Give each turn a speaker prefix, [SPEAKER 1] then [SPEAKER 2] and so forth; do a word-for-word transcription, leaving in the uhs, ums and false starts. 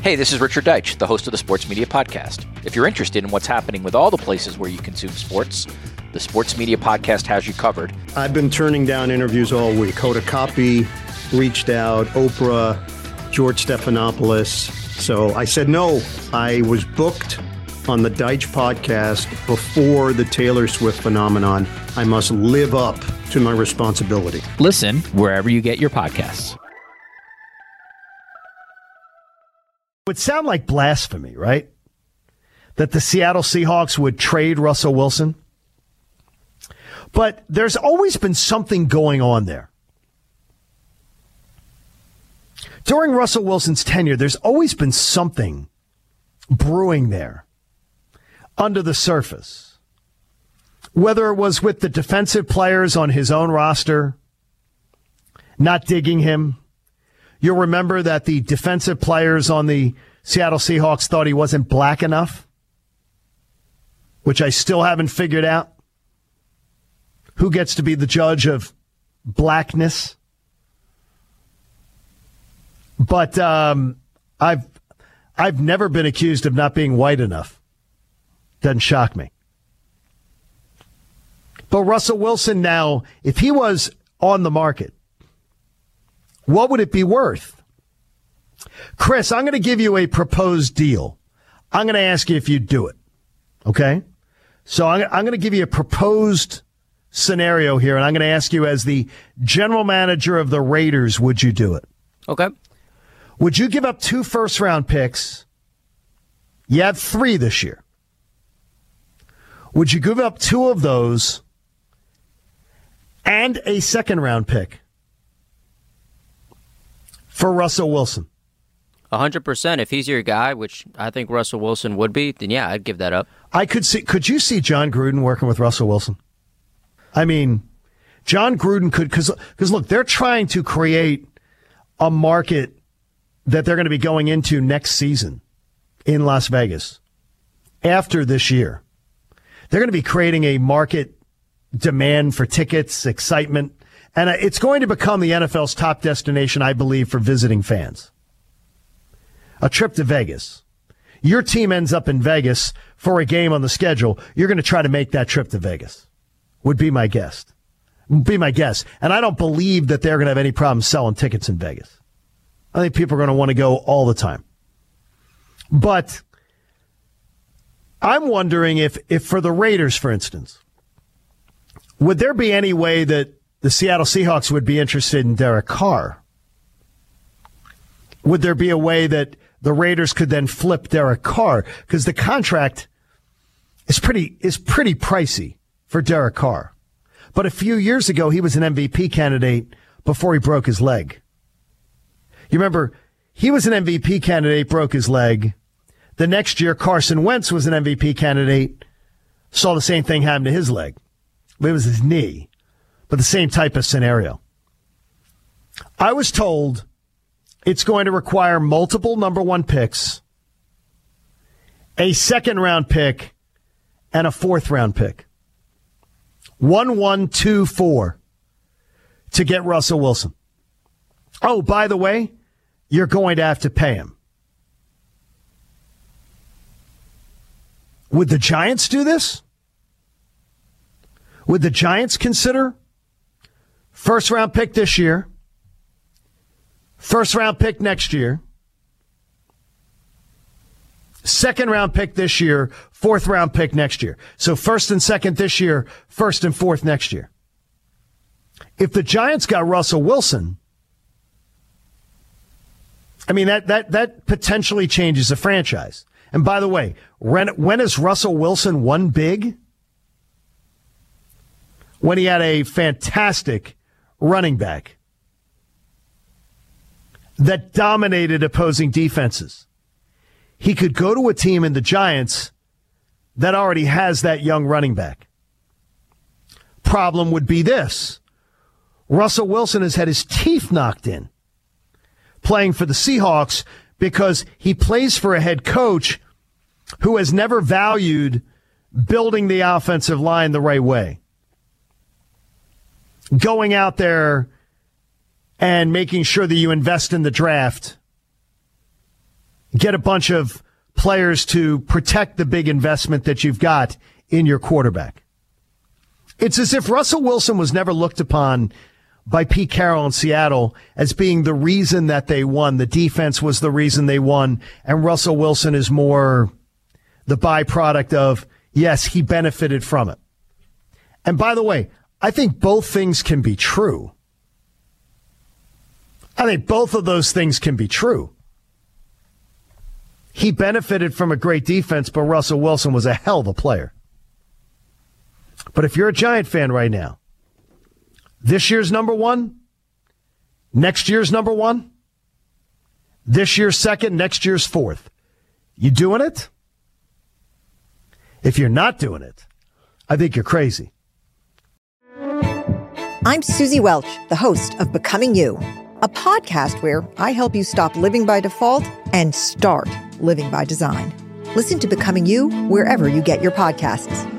[SPEAKER 1] Hey, this is Richard Deitch, the host of the Sports Media Podcast. If you're interested in what's happening with all the places where you consume sports, the Sports Media Podcast has you covered.
[SPEAKER 2] I've been turning down interviews all week. Hoda Kotb reached out, Oprah, George Stephanopoulos. So I said no. I was booked on the Deitch podcast before the Taylor Swift phenomenon. I must live up to my responsibility.
[SPEAKER 3] Listen wherever you get your podcasts.
[SPEAKER 4] It would sound like blasphemy, right? That the Seattle Seahawks would trade Russell Wilson. But there's always been something going on there. During Russell Wilson's tenure, there's always been something brewing there under the surface. Whether it was with the defensive players on his own roster not digging him. You'll remember that the defensive players on the Seattle Seahawks thought he wasn't black enough, which I still haven't figured out. Who gets to be the judge of blackness? But um, I've I've never been accused of not being white enough. Doesn't shock me. But Russell Wilson now, if he was on the market, what would it be worth? Chris, I'm going to give you a proposed deal. I'm going to ask you if you'd do it. Okay? So I'm, I'm going to give you a proposed scenario here, and I'm going to ask you as the general manager of the Raiders, would you do it?
[SPEAKER 5] Okay.
[SPEAKER 4] Would you give up two first-round picks? You have three this year. Would you give up two of those and a second-round pick for Russell Wilson?
[SPEAKER 5] one hundred percent. If he's your guy, which I think Russell Wilson would be, then yeah, I'd give that up.
[SPEAKER 4] I could see. Could you see John Gruden working with Russell Wilson? I mean, John Gruden could, because because look, they're trying to create a market that they're going to be going into next season in Las Vegas after this year. They're going to be creating a market demand for tickets, excitement, and it's going to become the N F L's top destination, I believe, for visiting fans. A trip to Vegas. Your team ends up in Vegas for a game on the schedule. You're going to try to make that trip to Vegas. Would be my guess. Would be my guess. And I don't believe that they're going to have any problem selling tickets in Vegas. I think people are going to want to go all the time. But I'm wondering if, if for the Raiders, for instance, would there be any way that the Seattle Seahawks would be interested in Derek Carr? Would there be a way that the Raiders could then flip Derek Carr? Because the contract is pretty is pretty pricey for Derek Carr. But a few years ago, he was an M V P candidate before he broke his leg. You remember, he was an M V P candidate, broke his leg. The next year, Carson Wentz was an M V P candidate, saw the same thing happen to his leg. It was his knee, but the same type of scenario. I was told it's going to require multiple number one picks, a second round pick, and a fourth round pick. One, one, two, four to get Russell Wilson. Oh, by the way, you're going to have to pay him. Would the Giants do this? Would the Giants consider first round pick this year, first round pick next year, second round pick this year, fourth round pick next year? So first and second this year, first and fourth next year. If the Giants got Russell Wilson, I mean, that that that potentially changes the franchise. And by the way, when, when has Russell Wilson won big? When he had a fantastic running back that dominated opposing defenses. He could go to a team in the Giants that already has that young running back. Problem would be this. Russell Wilson has had his teeth knocked in playing for the Seahawks because he plays for a head coach who has never valued building the offensive line the right way. Going out there and making sure that you invest in the draft get a bunch of players to protect the big investment that you've got in your quarterback. It's as if Russell Wilson was never looked upon by Pete Carroll in Seattle as being the reason that they won. The defense was the reason they won, and Russell Wilson is more the byproduct of, yes, he benefited from it. And by the way, I think both things can be true. I think both of those things can be true. He benefited from a great defense, but Russell Wilson was a hell of a player. But if you're a Giant fan right now, this year's number one, next year's number one, this year's second, next year's fourth, you doing it? If you're not doing it, I think you're crazy.
[SPEAKER 6] I'm Susie Welch, the host of Becoming You, a podcast where I help you stop living by default and start living by design. Listen to Becoming You wherever you get your podcasts.